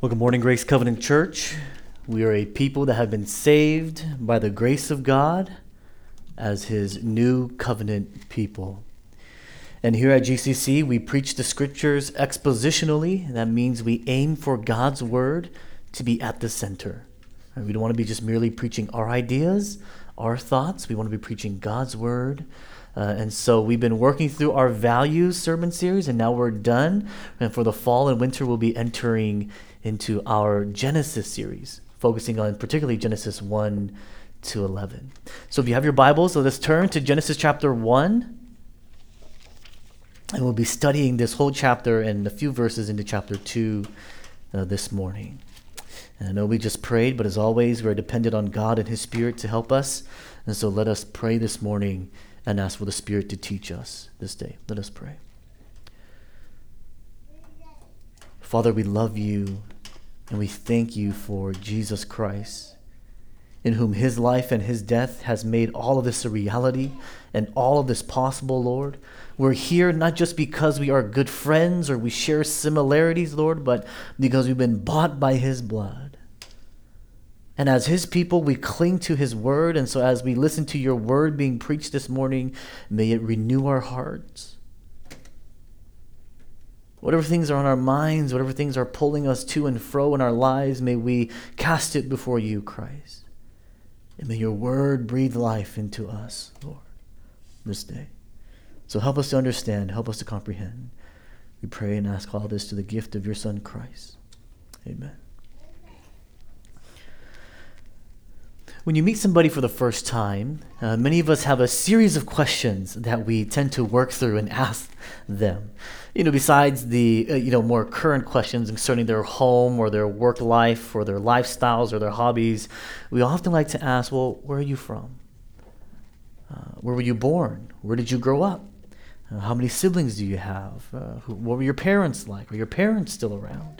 Well, good morning, Grace Covenant Church. We are a people that have been saved by the grace of God as His new covenant people. And here at GCC, we preach the scriptures expositionally. That means we aim for God's word to be at the center. We don't want to be just merely preaching our ideas, our thoughts. We want to be preaching God's word. And so we've been working through our values sermon series, and now we're done. And for the fall and winter, we'll be entering into our Genesis series, focusing on particularly Genesis 1 to 11. So if you have your Bibles, let us turn to Genesis chapter 1. And we'll be studying this whole chapter and a few verses into chapter 2 this morning. And I know we just prayed, but as always, we're dependent on God and His Spirit to help us. And so let us pray this morning and ask for the Spirit to teach us this day. Let us pray. Father, we love you and we thank you for Jesus Christ, in whom His life and His death has made all of this a reality and all of this possible, Lord. We're here not just because we are good friends or we share similarities, Lord, but because we've been bought by His blood. And as His people, we cling to His word. And so as we listen to your word being preached this morning, may it renew our hearts. Whatever things are on our minds, whatever things are pulling us to and fro in our lives, may we cast it before you, Christ. And may your word breathe life into us, Lord, this day. So help us to understand, help us to comprehend. We pray and ask all this to the gift of your Son, Christ. Amen. When you meet somebody for the first time, many of us have a series of questions that we tend to work through and ask them. Besides the more current questions concerning their home or their work life or their lifestyles or their hobbies, we often like to ask, well, where are you from? Where were you born? Where did you grow up? How many siblings do you have? What were your parents like? Are your parents still around?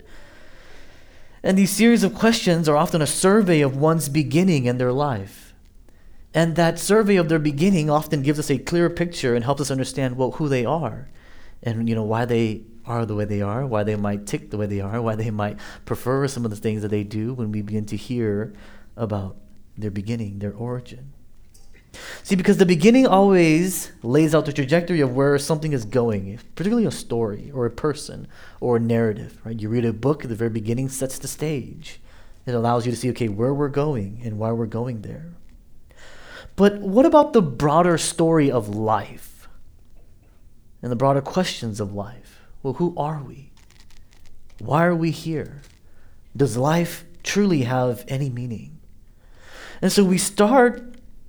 And these series of questions are often a survey of one's beginning in their life. And that survey of their beginning often gives us a clearer picture and helps us understand, who they are and, why they are the way they are, why they might tick the way they are, why they might prefer some of the things that they do when we begin to hear about their beginning, their origin. See, because the beginning always lays out the trajectory of where something is going, particularly a story or a person or a narrative, right? You read a book at the very beginning, sets the stage. It allows you to see, okay, where we're going and why we're going there. But what about the broader story of life and the broader questions of life? Well, who are we? Why are we here? Does life truly have any meaning? And so we start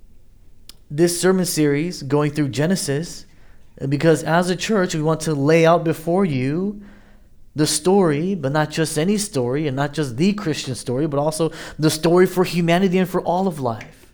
this sermon series going through Genesis because as a church, we want to lay out before you the story, but not just any story and not just the Christian story, but also the story for humanity and for all of life.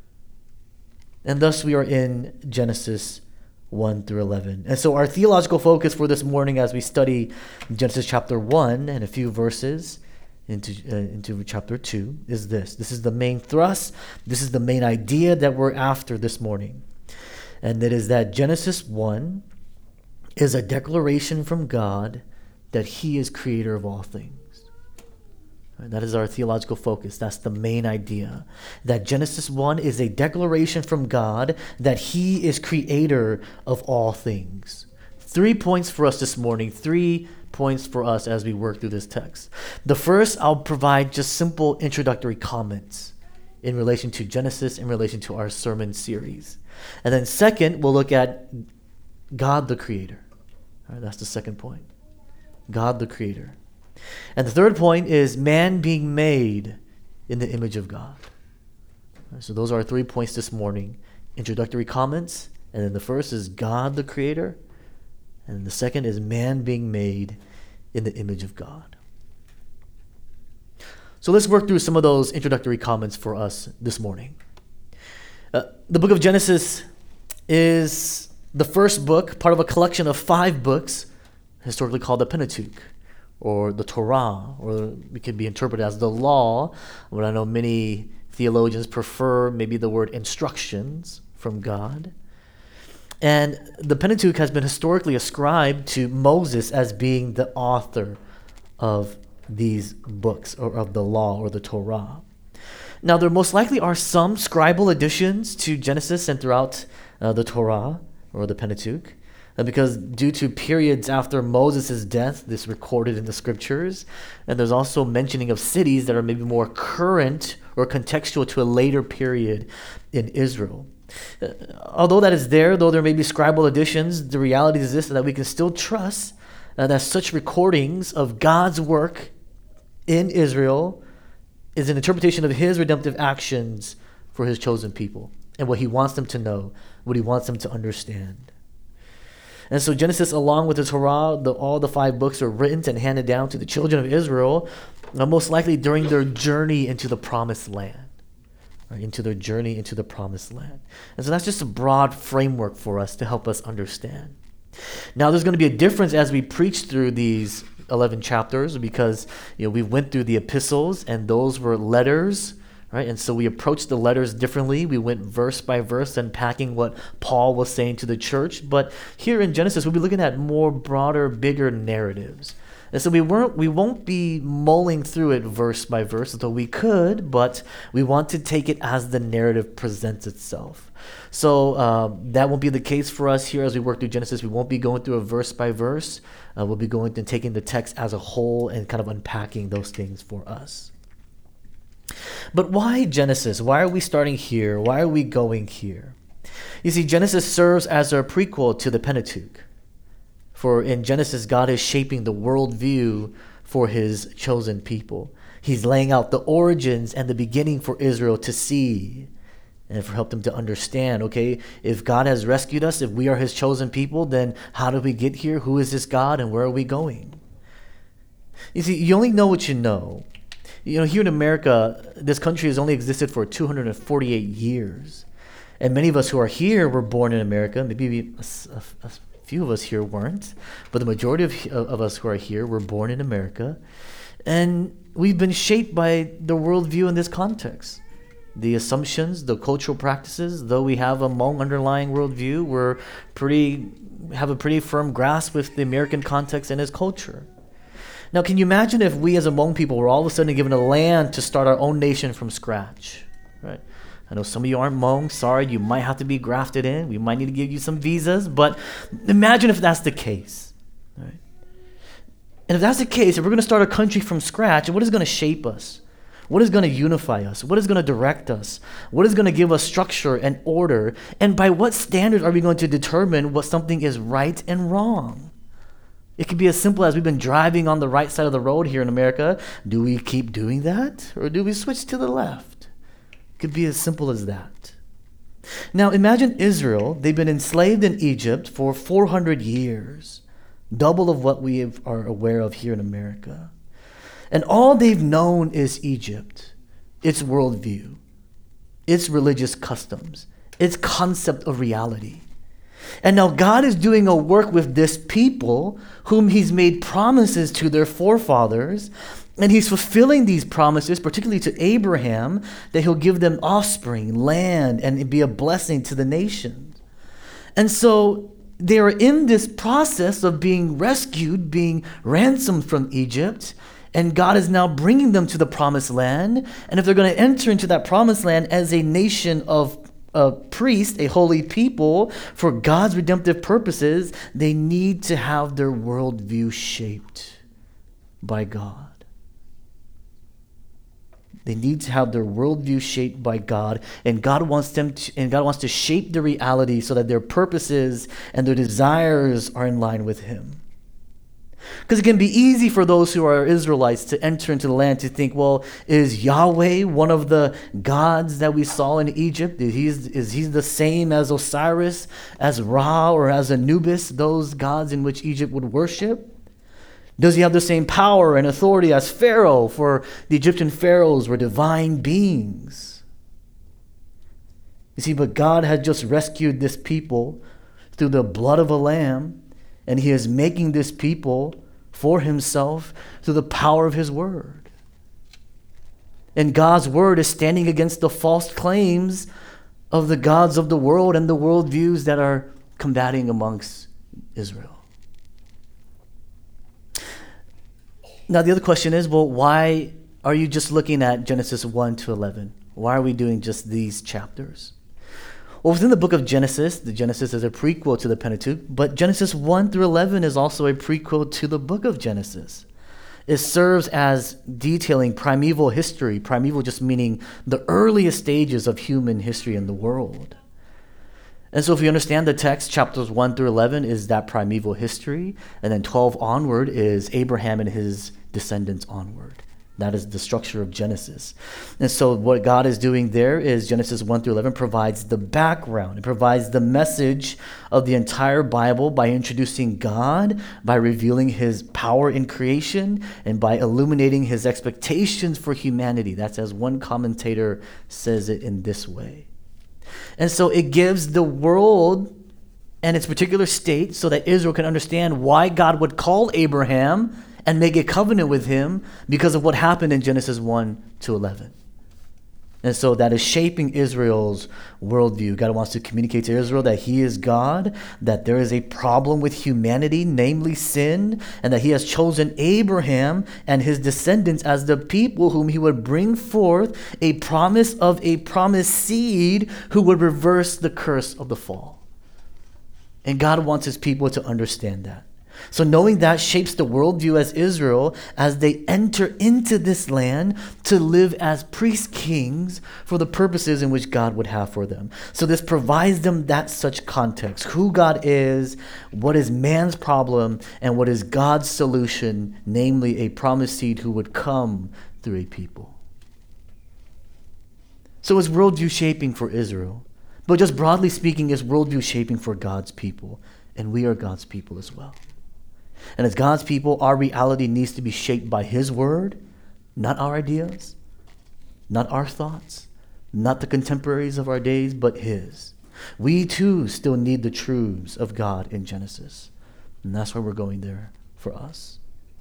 And thus we are in Genesis 1 through 11. And so our theological focus for this morning as we study Genesis chapter 1 and a few verses into chapter 2 is this. This is the main thrust. This is the main idea that we're after this morning. And that is that Genesis 1 is a declaration from God that He is creator of all things. Right, that is our theological focus. That's the main idea. That Genesis 1 is a declaration from God that He is creator of all things. 3 points for us this morning. 3 points for us as we work through this text. The first, I'll provide just simple introductory comments in relation to Genesis, in relation to our sermon series. And then second, we'll look at God the Creator. All right, that's the second point. God the Creator. And the third point is man being made in the image of God. All right, so those are our 3 points this morning. Introductory comments, and then the first is God the Creator, and the second is man being made in the image of God. So let's work through some of those introductory comments for us this morning. The book of Genesis is the first book, part of a collection of 5 books, historically called the Pentateuch, or the Torah, or it can be interpreted as the law, but I know many theologians prefer maybe the word instructions from God. And the Pentateuch has been historically ascribed to Moses as being the author of these books or of the law or the Torah. Now, there most likely are some scribal additions to Genesis and throughout the Torah or the Pentateuch, because due to periods after Moses' death, this recorded in the scriptures, and there's also mentioning of cities that are maybe more current or contextual to a later period in Israel. Although that is there, though there may be scribal additions, the reality is this, that we can still trust that such recordings of God's work in Israel is an interpretation of his redemptive actions for his chosen people and what he wants them to know, what he wants them to understand. And so Genesis, along with the Torah, all the 5 books are written and handed down to the children of Israel, most likely during their journey into the promised land. Right, into their journey into the promised land. And so that's just a broad framework for us to help us understand. Now, there's going to be a difference as we preach through these 11 chapters, because we went through the epistles and those were letters, right? And so we approached the letters differently. We went verse by verse, unpacking what Paul was saying to the church. But here in Genesis, we'll be looking at more broader, bigger narratives. And so we won't be mulling through it verse by verse, although we could, but we want to take it as the narrative presents itself. So that won't be the case for us here as we work through Genesis. We won't be going through a verse by verse. We'll be going and taking the text as a whole and kind of unpacking those things for us. But why Genesis? Why are we starting here? Why are we going here? You see, Genesis serves as a prequel to the Pentateuch. For in Genesis, God is shaping the worldview for his chosen people. He's laying out the origins and the beginning for Israel to see and for help them to understand, okay, if God has rescued us, if we are his chosen people, then how did we get here? Who is this God and where are we going? You see, you only know what you know. Here in America, this country has only existed for 248 years. And many of us who are here were born in America. Maybe a few of us here weren't, but the majority of us who are here were born in America, and we've been shaped by the worldview in this context. The assumptions, the cultural practices, though we have a Hmong underlying worldview, have a pretty firm grasp with the American context and its culture. Now, can you imagine if we as a Hmong people were all of a sudden given a land to start our own nation from scratch, right? I know some of you aren't Hmong. Sorry, you might have to be grafted in. We might need to give you some visas. But imagine if that's the case. Right? And if that's the case, if we're going to start a country from scratch, what is going to shape us? What is going to unify us? What is going to direct us? What is going to give us structure and order? And by what standards are we going to determine what something is right and wrong? It could be as simple as we've been driving on the right side of the road here in America. Do we keep doing that? Or do we switch to the left? Could be as simple as that. Now imagine Israel. They've been enslaved in Egypt for 400 years, double of what we are aware of here in America. And all they've known is Egypt, its worldview, its religious customs, its concept of reality. And now God is doing a work with this people whom he's made promises to their forefathers. And he's fulfilling these promises, particularly to Abraham, that he'll give them offspring, land, and be a blessing to the nations. And so they are in this process of being rescued, being ransomed from Egypt, and God is now bringing them to the promised land. And if they're going to enter into that promised land as a nation of priests, a holy people, for God's redemptive purposes, they need to have their worldview shaped by God. They need to have their worldview shaped by God, and God wants to shape the reality so that their purposes and their desires are in line with him. Because it can be easy for those who are Israelites to enter into the land to think, well, is Yahweh one of the gods that we saw in Egypt? Is he the same as Osiris, as Ra, or as Anubis, those gods in which Egypt would worship? Does he have the same power and authority as Pharaoh? For the Egyptian pharaohs were divine beings. You see, but God had just rescued this people through the blood of a lamb, and he is making this people for himself through the power of his word. And God's word is standing against the false claims of the gods of the world and the worldviews that are combating amongst Israel. Now, the other question is, well, why are you just looking at Genesis 1 to 11? Why are we doing just these chapters? Well, within the book of Genesis, the Genesis is a prequel to the Pentateuch, but Genesis 1 through 11 is also a prequel to the book of Genesis. It serves as detailing primeval history, primeval just meaning the earliest stages of human history in the world. And so if we understand the text, chapters 1 through 11 is that primeval history, and then 12 onward is Abraham and his descendants onward. That is the structure of Genesis. And so what God is doing there is Genesis 1 through 11 provides the background. It provides the message of the entire Bible by introducing God, by revealing his power in creation, and by illuminating his expectations for humanity. That's as one commentator says it in this way. And so it gives the world and its particular state so that Israel can understand why God would call Abraham and make a covenant with him because of what happened in Genesis 1 to 11. And so that is shaping Israel's worldview. God wants to communicate to Israel that he is God, that there is a problem with humanity, namely sin, and that he has chosen Abraham and his descendants as the people whom he would bring forth a promise of a promised seed who would reverse the curse of the fall. And God wants his people to understand that. So knowing that shapes the worldview as Israel as they enter into this land to live as priest kings for the purposes in which God would have for them. So this provides them that such context, who God is, what is man's problem, and what is God's solution, namely a promised seed who would come through a people. So is worldview shaping for Israel? But just broadly speaking, is worldview shaping for God's people? And we are God's people as well. And as God's people, our reality needs to be shaped by his word, not our ideas, not our thoughts, not the contemporaries of our days, but his. We too still need the truths of God in Genesis. And that's why we're going there for us.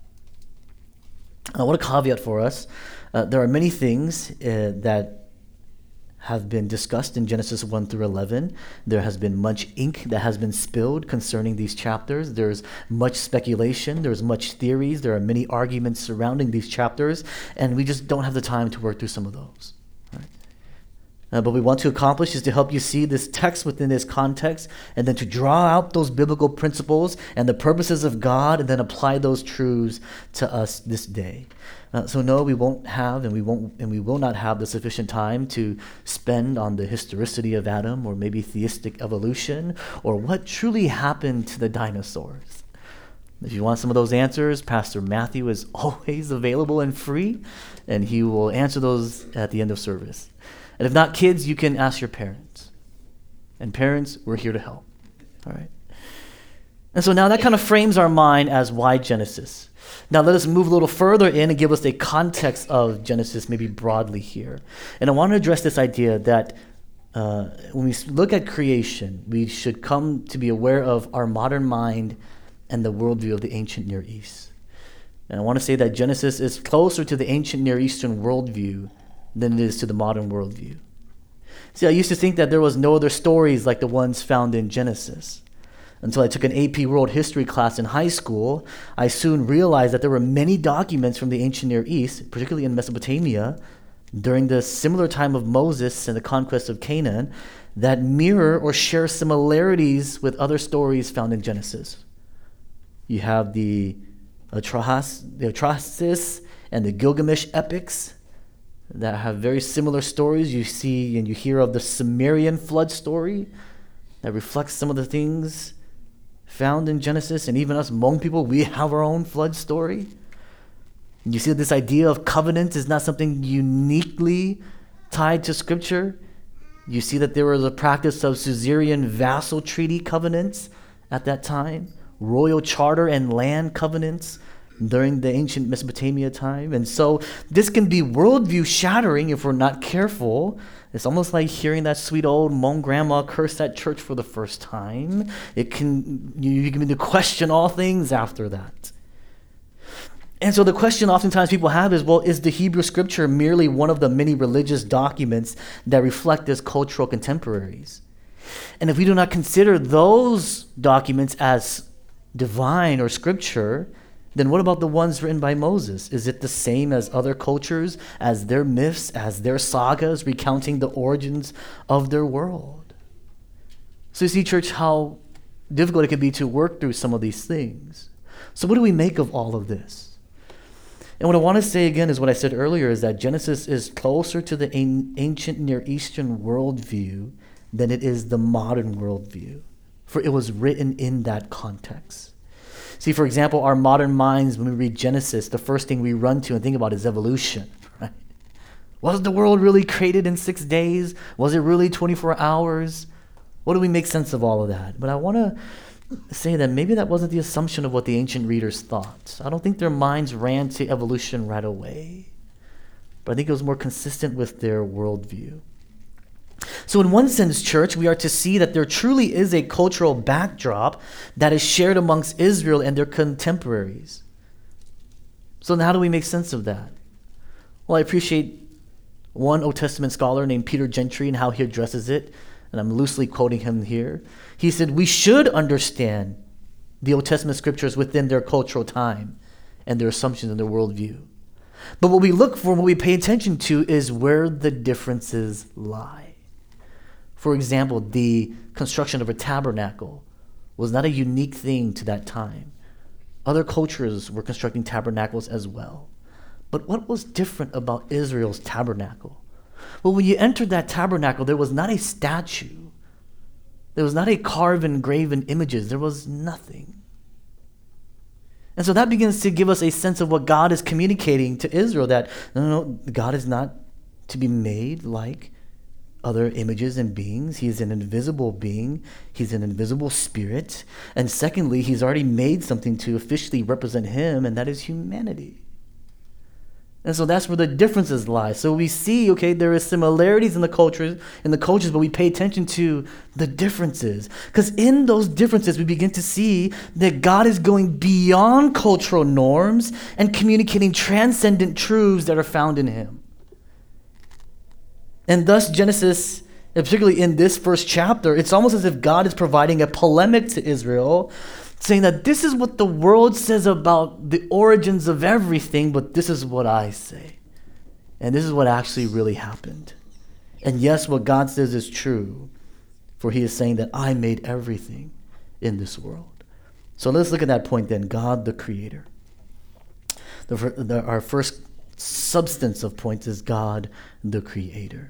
I want to caveat for us, there are many things that have been discussed in Genesis 1 through 11. There has been much ink that has been spilled concerning these chapters. There's much speculation. There's much theories. There are many arguments surrounding these chapters, and we just don't have the time to work through some of those. Right? But what we want to accomplish is to help you see this text within this context, and then to draw out those biblical principles and the purposes of God, and then apply those truths to us this day. So no, we won't have, and we will not have the sufficient time to spend on the historicity of Adam, or maybe theistic evolution, or what truly happened to the dinosaurs. If you want some of those answers, Pastor Matthew is always available and free, and he will answer those at the end of service. And if not kids, you can ask your parents. And parents, we're here to help. All right. And so now that kind of frames our mind as why Genesis. Now let us move a little further in and give us a context of Genesis, maybe broadly here. And I want to address this idea that when we look at creation, we should come to be aware of our modern mind and the worldview of the ancient Near East. And I want to say that Genesis is closer to the ancient Near Eastern worldview than it is to the modern worldview. See, I used to think that there was no other stories like the ones found in Genesis. Until I took an AP World History class in high school, I soon realized that there were many documents from the ancient Near East, particularly in Mesopotamia, during the similar time of Moses and the conquest of Canaan, that mirror or share similarities with other stories found in Genesis. You have the Atrahasis and the Gilgamesh epics that have very similar stories. You see and you hear of the Sumerian flood story that reflects some of the things found in Genesis, and even us Hmong people, we have our own flood story. And you see that this idea of covenant is not something uniquely tied to Scripture. You see that there was a practice of suzerain vassal treaty covenants at that time, royal charter and land covenants during the ancient Mesopotamia time. And so this can be worldview shattering if we're not careful. It's almost like hearing that sweet old Hmong grandma curse at church for the first time. You can begin to question all things after that. And so the question oftentimes people have is, well, is the Hebrew Scripture merely one of the many religious documents that reflect its cultural contemporaries? And if we do not consider those documents as divine or Scripture, Then what about the ones written by Moses? Is it the same as other cultures, as their myths, as their sagas recounting the origins of their world? So you see, church, how difficult it can be to work through some of these things. So what do we make of all of this? And what I want to say again is what I said earlier, is that Genesis is closer to the ancient Near Eastern worldview than it is the modern worldview, for it was written in that context. See, for example, our modern minds, when we read Genesis, the first thing we run to and think about is evolution, right? Was the world really created in 6 days? Was it really 24 hours? What do we make sense of all of that? But I want to say that maybe that wasn't the assumption of what the ancient readers thought. I don't think their minds ran to evolution right away, but I think it was more consistent with their worldview. So in one sense, church, we are to see that there truly is a cultural backdrop that is shared amongst Israel and their contemporaries. So then how do we make sense of that? Well, I appreciate one Old Testament scholar named Peter Gentry and how he addresses it, and I'm loosely quoting him here. He said, we should understand the Old Testament scriptures within their cultural time and their assumptions and their worldview. But what we look for and what we pay attention to is where the differences lie. For example, the construction of a tabernacle was not a unique thing to that time. Other cultures were constructing tabernacles as well. But what was different about Israel's tabernacle? Well, when you entered that tabernacle, there was not a statue. There was not a carved, graven images. There was nothing. And so that begins to give us a sense of what God is communicating to Israel, that no, God is not to be made like other images and beings. He is an invisible being. He's an invisible spirit. And secondly, he's already made something to officially represent him, and that is humanity. And so that's where the differences lie. So we see, okay, there is similarities in the cultures, but we pay attention to the differences. Because in those differences, we begin to see that God is going beyond cultural norms and communicating transcendent truths that are found in him. And thus Genesis, particularly in this first chapter, it's almost as if God is providing a polemic to Israel, saying that this is what the world says about the origins of everything, but this is what I say. And this is what actually really happened. And yes, what God says is true, for he is saying that I made everything in this world. So let's look at that point then, God the Creator. Our first substance of points is God the Creator.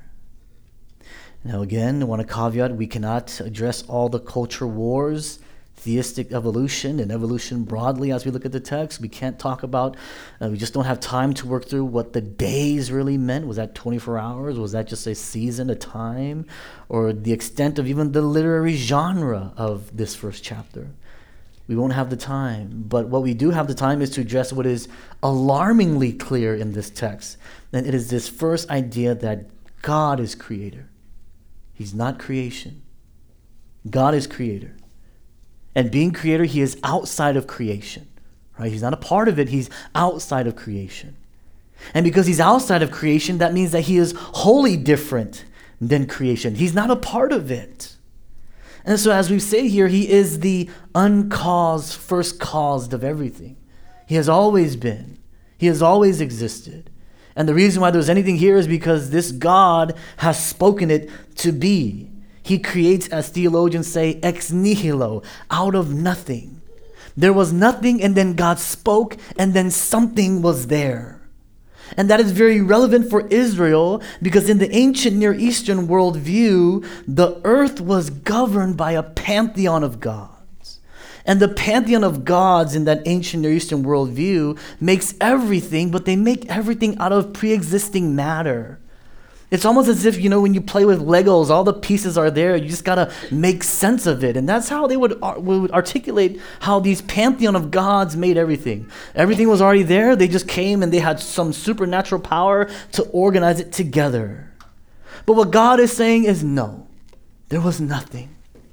Now again, I want to caveat, we cannot address all the culture wars, theistic evolution and evolution broadly as we look at the text. We can't talk about, we just don't have time to work through what the days really meant. Was that 24 hours? Was that just a season, a time? Or the extent of even the literary genre of this first chapter? We won't have the time. But what we do have the time is to address what is alarmingly clear in this text. And it is this first idea that God is creator. He's not creation. God is creator. And being creator, he is outside of creation. Right? He's not a part of it. He's outside of creation. And because he's outside of creation, that means that he is wholly different than creation. He's not a part of it. And so as we say here, he is the uncaused, first caused of everything. He has always been. He has always existed. And the reason why there's anything here is because this God has spoken it to be. He creates, as theologians say, ex nihilo, out of nothing. There was nothing, and then God spoke, and then something was there. And that is very relevant for Israel, because in the ancient Near Eastern worldview, the earth was governed by a pantheon of gods. And the pantheon of gods in that ancient Near Eastern worldview makes everything, but they make everything out of pre-existing matter. It's almost as if, when you play with Legos, all the pieces are there. You just got to make sense of it. And that's how they would articulate how these pantheon of gods made everything. Everything was already there. They just came and they had some supernatural power to organize it together. But what God is saying is no, there was nothing.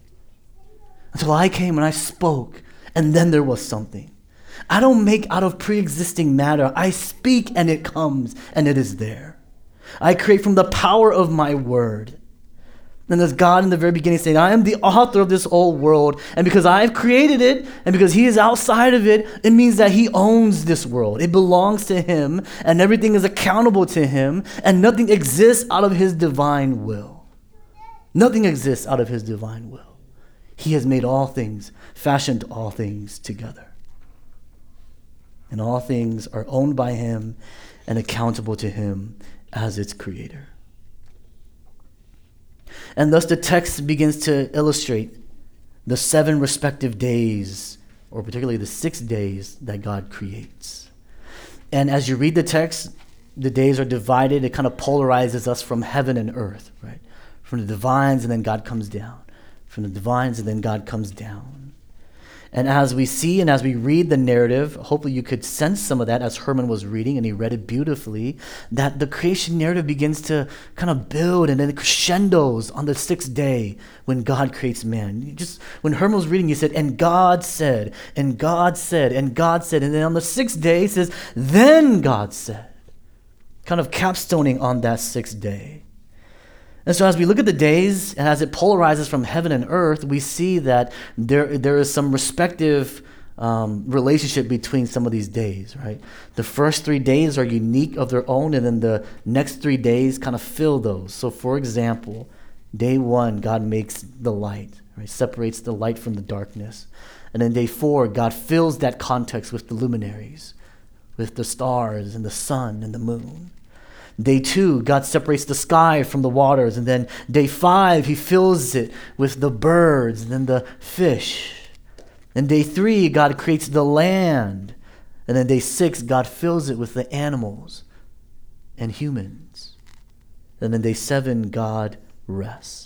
Until I came and I spoke, and then there was something. I don't make out of pre-existing matter. I speak and it comes and it is there. I create from the power of my word. And there's God in the very beginning saying, I am the author of this old world. And because I've created it, and because he is outside of it, it means that he owns this world. It belongs to him, and everything is accountable to him, and nothing exists out of his divine will. Nothing exists out of his divine will. He has made all things, fashioned all things together. And all things are owned by him and accountable to him as its creator. And thus the text begins to illustrate the 7 respective days, or particularly the 6 days that God creates. And as you read the text, the days are divided. It kind of polarizes us from heaven and earth, right? From the divines, and then God comes down. From the divines, and then God comes down. And as we see and as we read the narrative, hopefully you could sense some of that as Herman was reading, and he read it beautifully, that the creation narrative begins to kind of build, and then it crescendos on the 6th day when God creates man. When Herman was reading, he said, and God said, and God said, and God said. And then on the 6th day, he says, then God said. Kind of capstoning on that 6th day. And so as we look at the days, and as it polarizes from heaven and earth, we see that there is some respective relationship between some of these days, right? The first 3 days are unique of their own, and then the next 3 days kind of fill those. So for example, day 1, God makes the light, right? Separates the light from the darkness. And then day 4, God fills that context with the luminaries, with the stars and the sun and the moon. Day 2, God separates the sky from the waters. And then day 5, he fills it with the birds and then the fish. And day 3, God creates the land. And then day 6, God fills it with the animals and humans. And then day 7, God rests.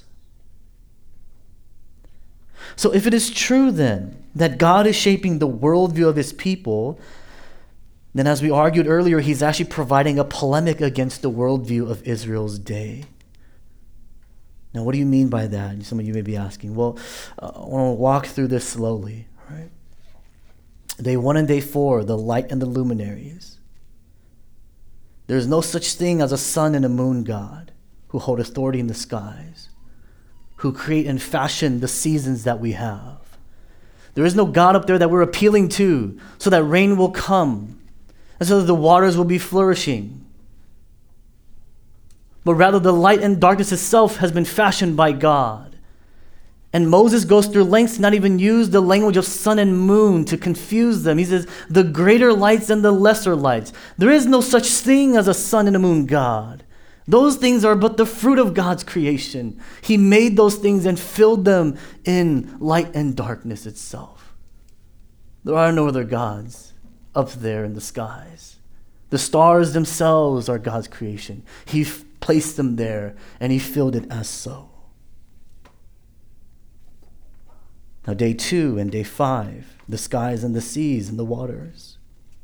So if it is true then that God is shaping the worldview of his people, then as we argued earlier, he's actually providing a polemic against the worldview of Israel's day. Now, what do you mean by that? Some of you may be asking. Well, I want to walk through this slowly. Right? Day 1 and day 4, the light and the luminaries. There is no such thing as a sun and a moon God who hold authority in the skies, who create and fashion the seasons that we have. There is no God up there that we're appealing to so that rain will come, and so that the waters will be flourishing. But rather the light and darkness itself has been fashioned by God. And Moses goes through lengths to not even use the language of sun and moon to confuse them. He says, the greater lights and the lesser lights. There is no such thing as a sun and a moon God. Those things are but the fruit of God's creation. He made those things and filled them in light and darkness itself. There are no other gods up there in the skies. The stars themselves are God's creation. He placed them there, and he filled it as so. Now day 2 and day 5, the skies and the seas and the waters.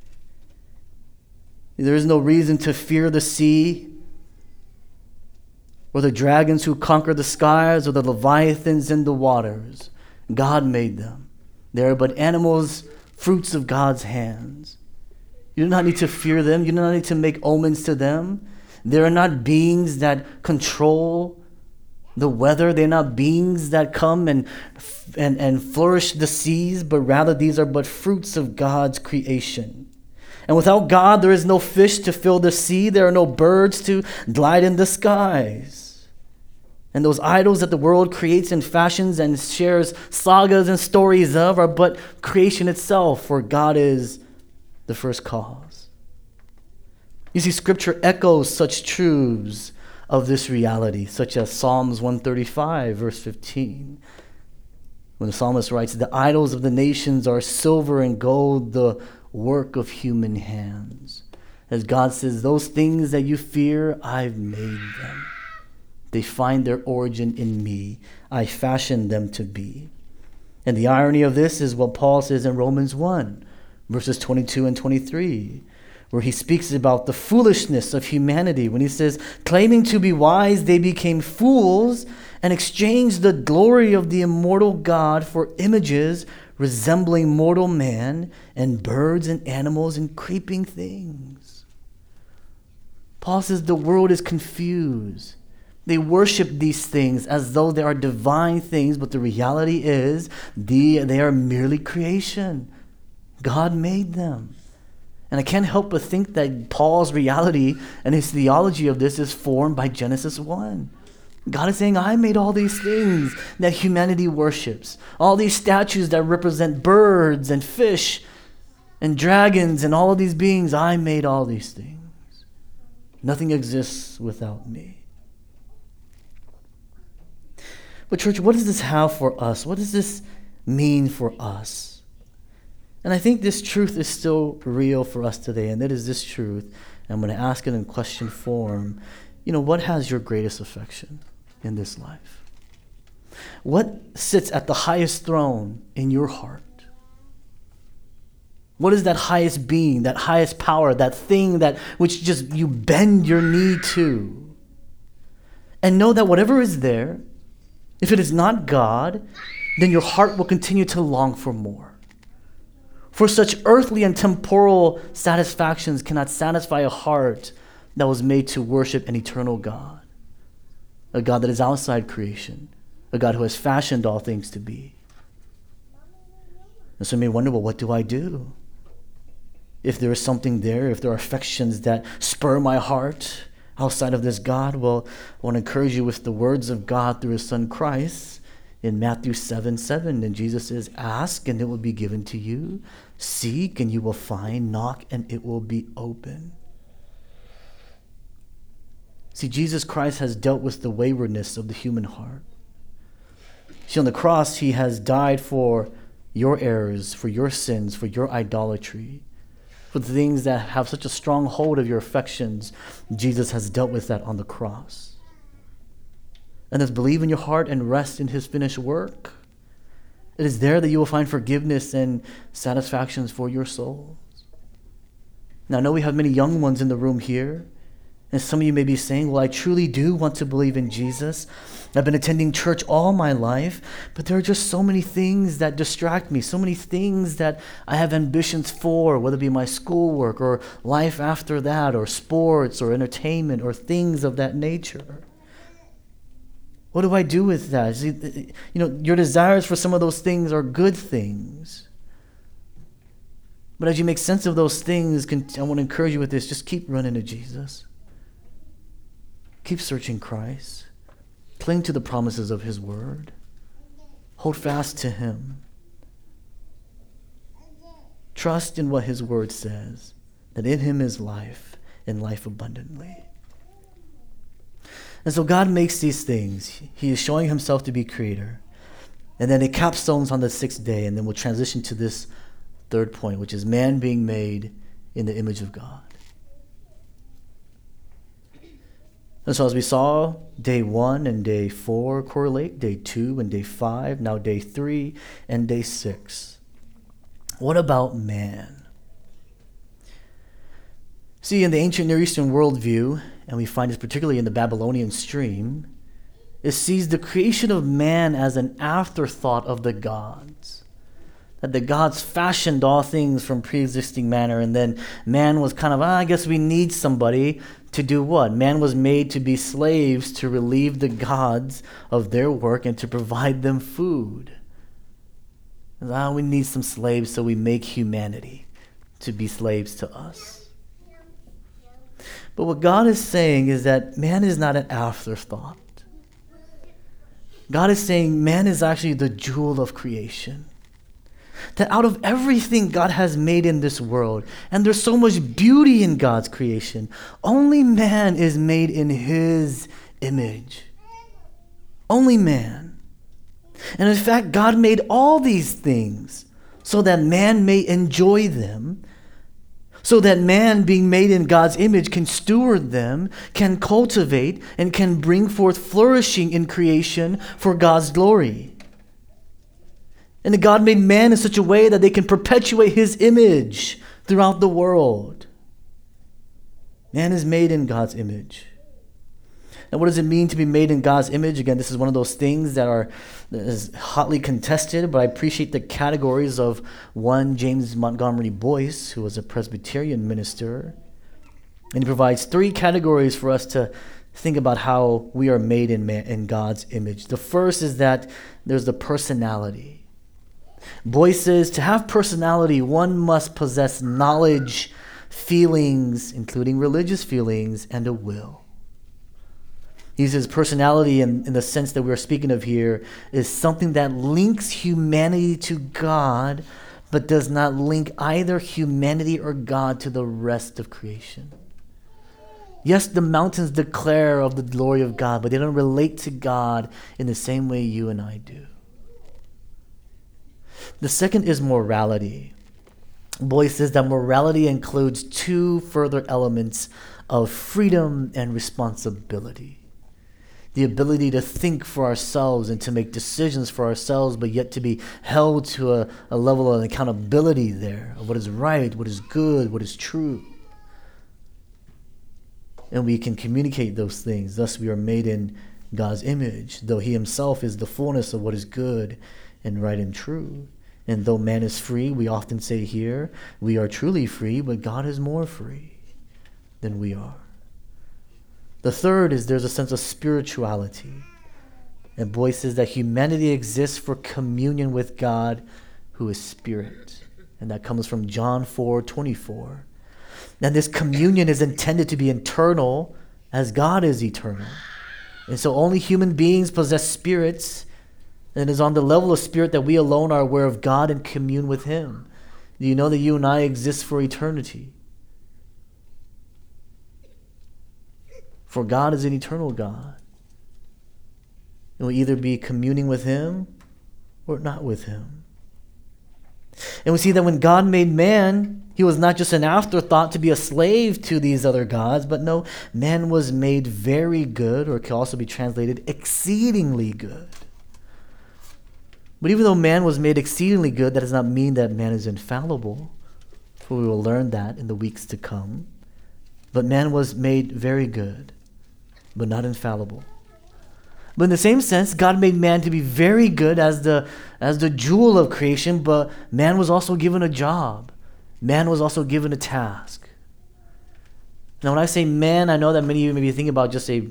There is no reason to fear the sea, or the dragons who conquer the skies, or the leviathans in the waters. God made them. They are but animals, fruits of God's hands. You do not need to fear them. You do not need to make omens to them. They are not beings that control the weather. They're not beings that come and flourish the seas, but rather these are but fruits of God's creation. And without God, there is no fish to fill the sea. There are no birds to glide in the skies. And those idols that the world creates and fashions and shares sagas and stories of are but creation itself, for God is the first cause. You see, Scripture echoes such truths of this reality, such as Psalms 135, verse 15. When the psalmist writes, the idols of the nations are silver and gold, the work of human hands. As God says, those things that you fear, I've made them. They find their origin in me. I fashioned them to be. And the irony of this is what Paul says in Romans 1, verses 22 and 23, where he speaks about the foolishness of humanity. When he says, claiming to be wise, they became fools and exchanged the glory of the immortal God for images resembling mortal man and birds and animals and creeping things. Paul says the world is confused. They worship these things as though they are divine things, but the reality is they are merely creation. God made them. And I can't help but think that Paul's reality and his theology of this is formed by Genesis 1. God is saying, I made all these things that humanity worships. All these statues that represent birds and fish and dragons and all of these beings. I made all these things. Nothing exists without me. But church, what does this have for us? What does this mean for us? And I think this truth is still real for us today, and that is this truth. I'm going to ask it in question form. What has your greatest affection in this life? What sits at the highest throne in your heart? What is that highest being, that highest power, that thing that which just you bend your knee to? And know that whatever is there, if it is not God, then your heart will continue to long for more. For such earthly and temporal satisfactions cannot satisfy a heart that was made to worship an eternal God, a God that is outside creation, a God who has fashioned all things to be. And so you may wonder, well, what do I do? If there is something there, if there are affections that spur my heart outside of this God, well, I want to encourage you with the words of God through his son Christ in Matthew 7:7. And Jesus says, ask and it will be given to you. Seek and you will find. Knock and it will be open. See, Jesus Christ has dealt with the waywardness of the human heart. See, on the cross, he has died for your errors, for your sins, for your idolatry, for the things that have such a strong hold of your affections. Jesus has dealt with that on the cross. And thus believe in your heart and rest in his finished work. It is there that you will find forgiveness and satisfactions for your souls. Now, I know we have many young ones in the room here, and some of you may be saying, well, I truly do want to believe in Jesus. I've been attending church all my life, but there are just so many things that distract me, so many things that I have ambitions for, whether it be my schoolwork or life after that, or sports or entertainment or things of that nature. What do I do with that? See, your desires for some of those things are good things. But as you make sense of those things, I want to encourage you with this. Just keep running to Jesus. Keep searching Christ. Cling to the promises of his word. Hold fast to him. Trust in what his word says, that in him is life and life abundantly. And so God makes these things. He is showing himself to be creator. And then it capstones on the sixth day, and then we'll transition to this third point, which is man being made in the image of God. And so as we saw, day 1 and day 4 correlate, day 2 and day 5, now day 3 and day 6. What about man? See, in the ancient Near Eastern worldview, and we find this particularly in the Babylonian stream, it sees the creation of man as an afterthought of the gods. That the gods fashioned all things from pre-existing manner, and then man was kind of, I guess we need somebody to do what? Man was made to be slaves to relieve the gods of their work and to provide them food. We need some slaves, so we make humanity to be slaves to us. But what God is saying is that man is not an afterthought. God is saying man is actually the jewel of creation. That out of everything God has made in this world, and there's so much beauty in God's creation, only man is made in his image. Only man. And in fact, God made all these things so that man may enjoy them, so that man, being made in God's image, can steward them, can cultivate, and can bring forth flourishing in creation for God's glory. And God made man in such a way that they can perpetuate his image throughout the world. Man is made in God's image. And what does it mean to be made in God's image? Again, this is one of those things that is hotly contested, but I appreciate the categories of one James Montgomery Boyce, who was a Presbyterian minister. And he provides 3 categories for us to think about how we are made in God's image. The first is that there's the personality. Boyce says, to have personality, one must possess knowledge, feelings, including religious feelings, and a will. He says personality, in the sense that we're speaking of here, is something that links humanity to God, but does not link either humanity or God to the rest of creation. Yes, the mountains declare of the glory of God, but they don't relate to God in the same way you and I do. The second is morality. Boyce says that morality includes two further elements of freedom and responsibility. The ability to think for ourselves and to make decisions for ourselves, but yet to be held to a level of accountability there of what is right, what is good, what is true. And we can communicate those things. Thus we are made in God's image, though he himself is the fullness of what is good and right and true. And though man is free, we often say here, we are truly free, but God is more free than we are. The third is there's a sense of spirituality. And Boyce says that humanity exists for communion with God, who is spirit. And that comes from John 4:24. And this communion is intended to be internal as God is eternal. And so only human beings possess spirits, and it is on the level of spirit that we alone are aware of God and commune with him. Do you know that you and I exist for eternity? For God is an eternal God. And we'll either be communing with him or not with him. And we see that when God made man, he was not just an afterthought to be a slave to these other gods, but no, man was made very good, or it can also be translated exceedingly good. But even though man was made exceedingly good, that does not mean that man is infallible, for we will learn that in the weeks to come. But man was made very good, but not infallible. But in the same sense, God made man to be very good as the jewel of creation, but man was also given a job. Man was also given a task. Now, when I say man, I know that many of you may be thinking about just a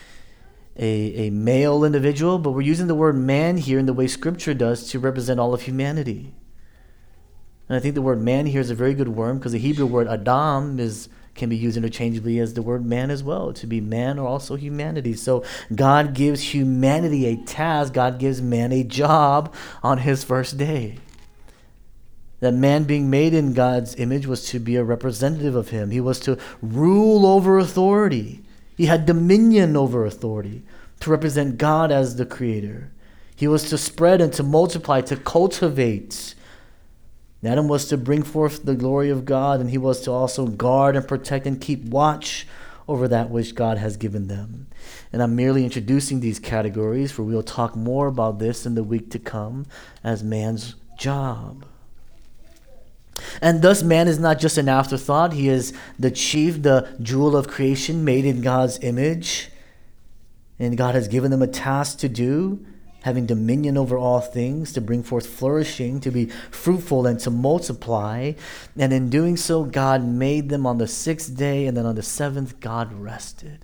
male individual, but we're using the word man here in the way Scripture does to represent all of humanity. And I think the word man here is a very good word because the Hebrew word Adam can be used interchangeably as the word man as well, to be man or also humanity. So God gives humanity a task. God gives man a job on his first day. That man being made in God's image was to be a representative of him. He was to rule over authority. He had dominion over authority to represent God as the creator. He was to spread and to multiply, to cultivate. Adam was to bring forth the glory of God, and he was to also guard and protect and keep watch over that which God has given them. And I'm merely introducing these categories, for we'll talk more about this in the week to come as man's job. And thus man is not just an afterthought. He is the chief, the jewel of creation, made in God's image. And God has given them a task to do, having dominion over all things, to bring forth flourishing, to be fruitful and to multiply. And in doing so, God made them on the sixth day, and then on the seventh, God rested.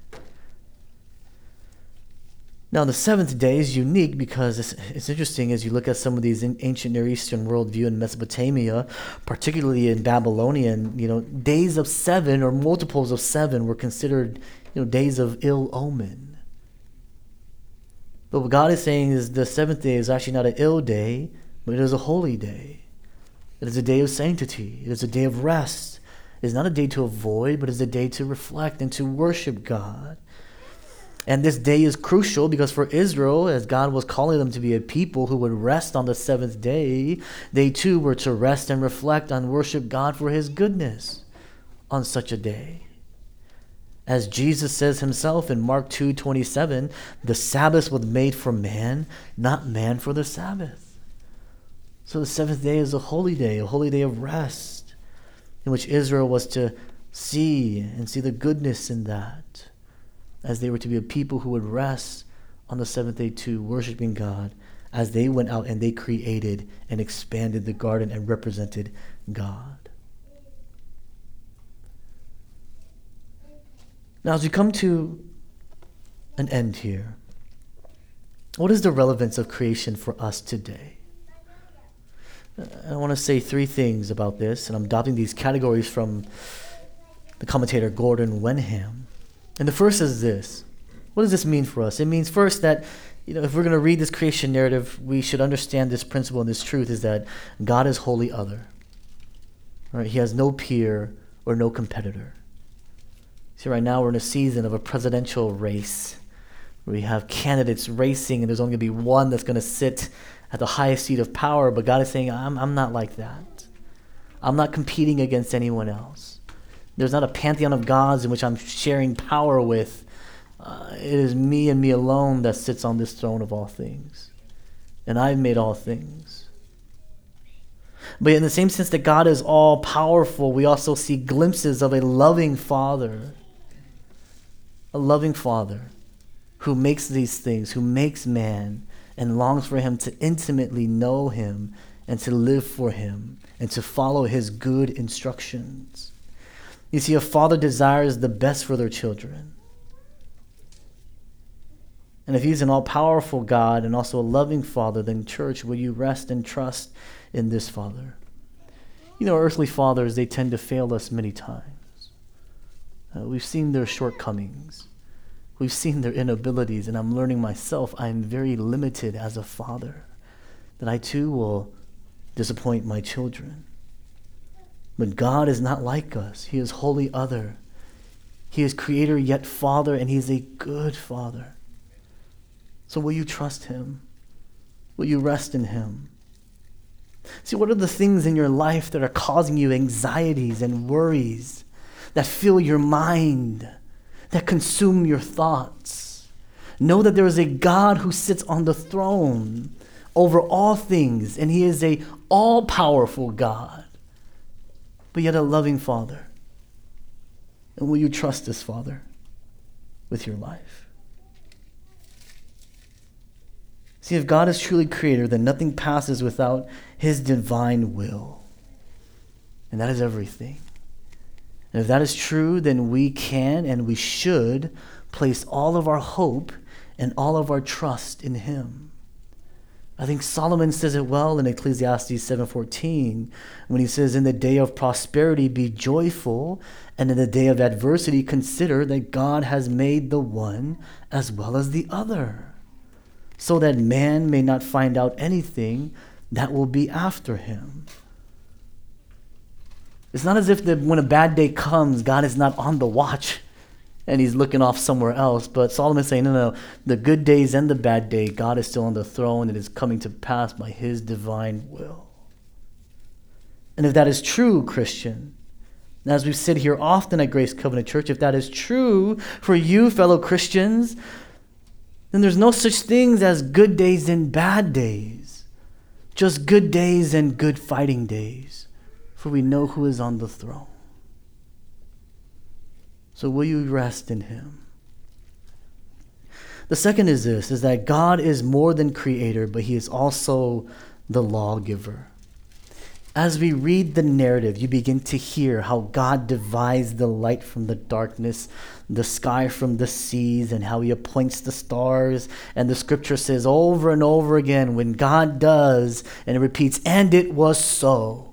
Now, the seventh day is unique because it's interesting as you look at some of these ancient Near Eastern worldview in Mesopotamia, particularly in Babylonian, days of seven or multiples of seven were considered, days of ill omen. But what God is saying is the seventh day is actually not an ill day, but it is a holy day. It is a day of sanctity. It is a day of rest. It is not a day to avoid, but it is a day to reflect and to worship God. And this day is crucial because for Israel, as God was calling them to be a people who would rest on the seventh day, they too were to rest and reflect and worship God for his goodness on such a day. As Jesus says himself in Mark 2:27, the Sabbath was made for man, not man for the Sabbath. So the seventh day is a holy day of rest, in which Israel was to see the goodness in that, as they were to be a people who would rest on the seventh day too, worshiping God as they went out and they created and expanded the garden and represented God. Now, as we come to an end here. What is the relevance of creation for us today? I want to say three things about this, and I'm adopting these categories from the commentator Gordon Wenham. And the first is this. What does this mean for us? It means first that, if we're going to read this creation narrative, we should understand this principle and this truth is that God is wholly other. Right? He has no peer or no competitor. See, right now we're in a season of a presidential race where we have candidates racing and there's only going to be one that's going to sit at the highest seat of power, but God is saying, I'm not like that. I'm not competing against anyone else. There's not a pantheon of gods in which I'm sharing power with. It is me and me alone that sits on this throne of all things. And I've made all things. But in the same sense that God is all powerful, we also see glimpses of a loving Father. A loving Father who makes these things, who makes man and longs for him to intimately know him and to live for him and to follow his good instructions. You see, a father desires the best for their children. And if he's an all-powerful God and also a loving Father, then church, will you rest and trust in this Father? Earthly fathers, they tend to fail us many times. We've seen their shortcomings. We've seen their inabilities, and I'm learning myself I am very limited as a father, that I too will disappoint my children. But God is not like us. He is wholly other. He is creator yet Father, and He's a good Father. So will you trust Him? Will you rest in Him? See, what are the things in your life that are causing you anxieties and worries that fill your mind, that consume your thoughts? Know that there is a God who sits on the throne over all things, and He is a all-powerful God, but yet a loving Father. And will you trust this Father with your life? See, if God is truly creator, then nothing passes without His divine will. And that is everything. And if that is true, then we can and we should place all of our hope and all of our trust in Him. I think Solomon says it well in Ecclesiastes 7:14 when he says, "In the day of prosperity be joyful, and in the day of adversity consider that God has made the one as well as the other, so that man may not find out anything that will be after him." It's not as if when a bad day comes, God is not on the watch and He's looking off somewhere else. But Solomon's saying, no, the good days and the bad day, God is still on the throne and it is coming to pass by His divine will. And if that is true, Christian, as we sit here often at Grace Covenant Church, if that is true for you, fellow Christians, then there's no such things as good days and bad days. Just good days and good fighting days. For we know who is on the throne. So will you rest in Him? The second is this, is that God is more than creator, but He is also the lawgiver. As we read the narrative, you begin to hear how God divides the light from the darkness, the sky from the seas, and how He appoints the stars. And the scripture says over and over again, when God does, and it repeats, "And it was so."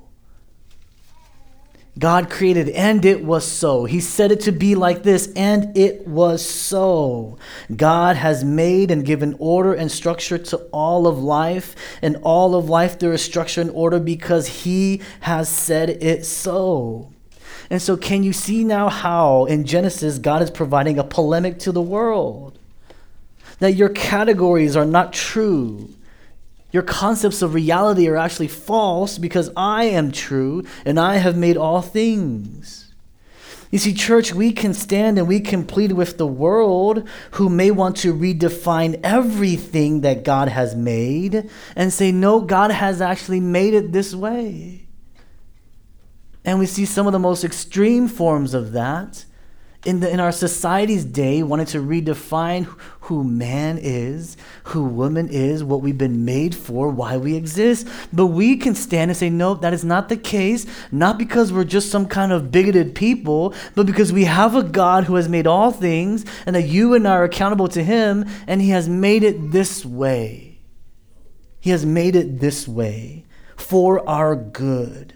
God created, and it was so. He said it to be like this, and it was so. God has made and given order and structure to all of life. And all of life, there is structure and order because He has said it so. And so can you see now how in Genesis God is providing a polemic to the world? That your categories are not true. Your concepts of reality are actually false because I am true and I have made all things. You see, church, we can stand and we can plead with the world who may want to redefine everything that God has made and say, no, God has actually made it this way. And we see some of the most extreme forms of that In our society's day, wanting to redefine who man is, who woman is, what we've been made for, why we exist. But we can stand and say, no, that is not the case, not because we're just some kind of bigoted people, but because we have a God who has made all things, and that you and I are accountable to him, and he has made it this way. He has made it this way for our good.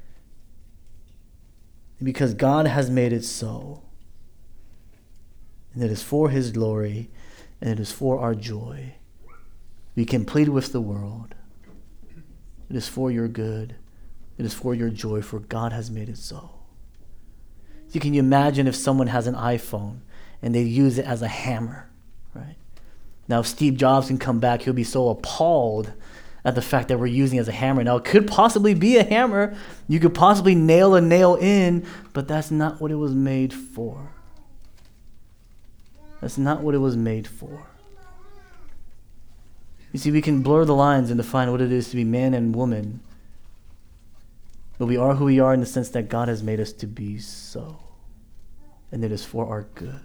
Because God has made it so. And it is for his glory, and it is for our joy. We can plead with the world. It is for your good. It is for your joy, for God has made it so. So can you imagine if someone has an iPhone and they use it as a hammer, right? Now, if Steve Jobs can come back, he'll be so appalled at the fact that we're using it as a hammer. Now, it could possibly be a hammer. You could possibly nail a nail in, but that's not what it was made for. That's not what it was made for. You see, we can blur the lines and define what it is to be man and woman, but we are who we are in the sense that God has made us to be so, and it is for our good.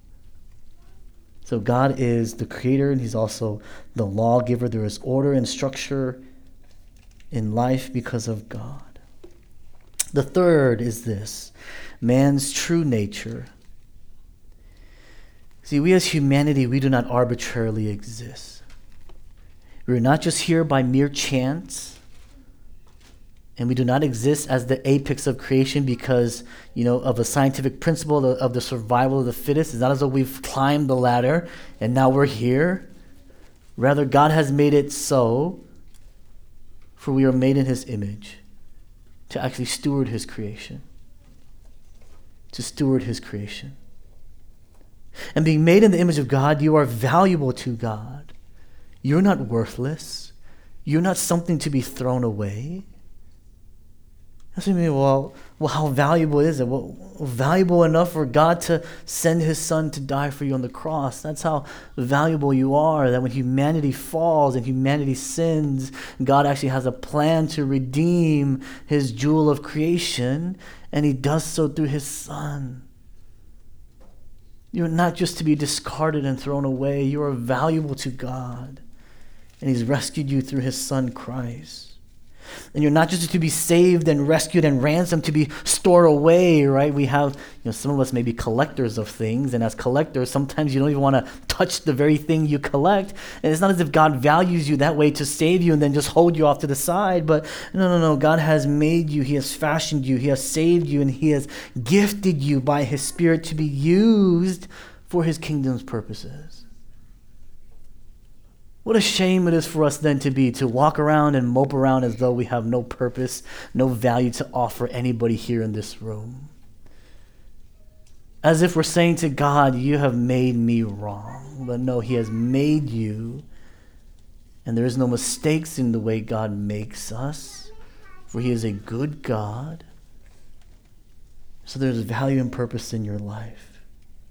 So God is the creator, and he's also the lawgiver. There is order and structure in life because of God. The third is this: man's true nature. See, we as humanity, we do not arbitrarily exist. We're not just here by mere chance, and we do not exist as the apex of creation because, of a scientific principle of the survival of the fittest. It's not as though we've climbed the ladder and now we're here. Rather, God has made it so, for we are made in his image, to actually steward his creation. To steward his creation. And being made in the image of God, you are valuable to God. You're not worthless. You're not something to be thrown away. That's what I mean. Well, how valuable is it? Well, valuable enough for God to send his son to die for you on the cross. That's how valuable you are, that when humanity falls and humanity sins, God actually has a plan to redeem his jewel of creation, and he does so through his son. You're not just to be discarded and thrown away. You are valuable to God. And he's rescued you through his son, Christ. And you're not just to be saved and rescued and ransomed to be stored away, right? We have, some of us may be collectors of things. And as collectors, sometimes you don't even want to touch the very thing you collect. And it's not as if God values you that way to save you and then just hold you off to the side. But no. God has made you. He has fashioned you. He has saved you. And he has gifted you by his Spirit to be used for his kingdom's purposes. What a shame it is for us then to walk around and mope around as though we have no purpose, no value to offer anybody here in this room. As if we're saying to God, you have made me wrong. But no, he has made you, and there is no mistakes in the way God makes us, for he is a good God. So there's value and purpose in your life.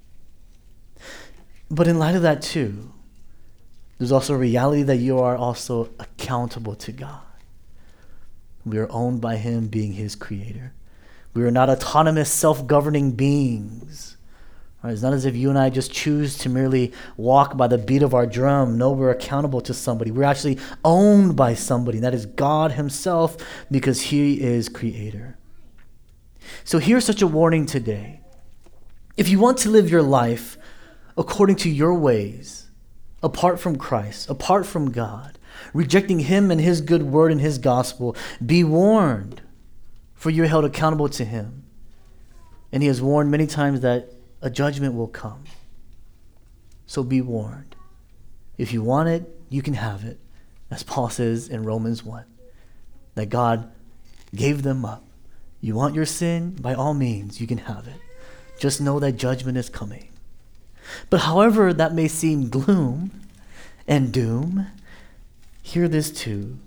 But in light of that too, there's also a reality that you are also accountable to God. We are owned by him, being his creator. We are not autonomous, self-governing beings. Right? It's not as if you and I just choose to merely walk by the beat of our drum. No, we're accountable to somebody. We're actually owned by somebody. That is God himself, because he is creator. So here's such a warning today. If you want to live your life according to your ways, apart from Christ, apart from God, rejecting him and his good word and his gospel, be warned, for you're held accountable to him. And he has warned many times that a judgment will come. So be warned. If you want it, you can have it, as Paul says in Romans 1, that God gave them up. You want your sin? By all means, you can have it. Just know that judgment is coming. But however that may seem gloom and doom, hear this too,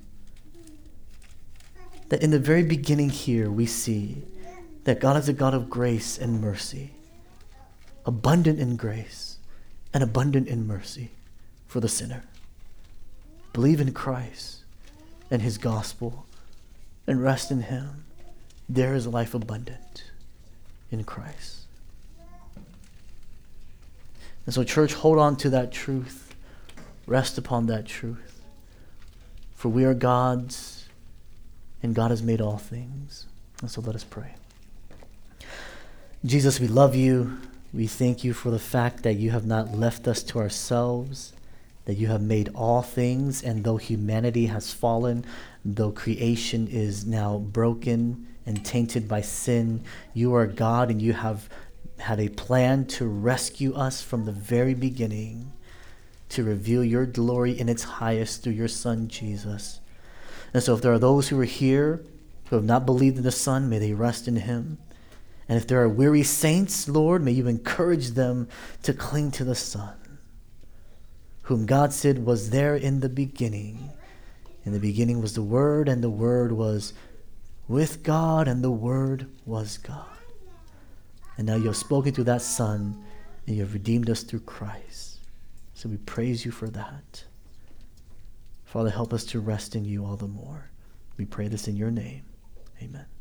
that in the very beginning here we see that God is a God of grace and mercy, abundant in grace and abundant in mercy for the sinner. Believe in Christ and his gospel and rest in him. There is life abundant in Christ. And so, church, hold on to that truth. Rest upon that truth. For we are God's, and God has made all things. And so let us pray. Jesus, we love you. We thank you for the fact that you have not left us to ourselves, that you have made all things, and though humanity has fallen, though creation is now broken and tainted by sin, you are God, and you have had a plan to rescue us from the very beginning, to reveal your glory in its highest through your Son, Jesus. And so if there are those who are here who have not believed in the Son, may they rest in him. And if there are weary saints, Lord, may you encourage them to cling to the Son, whom God said was there in the beginning. In the beginning was the Word, and the Word was with God, and the Word was God. And now you have spoken through that Son, and you have redeemed us through Christ. So we praise you for that. Father, help us to rest in you all the more. We pray this in your name. Amen.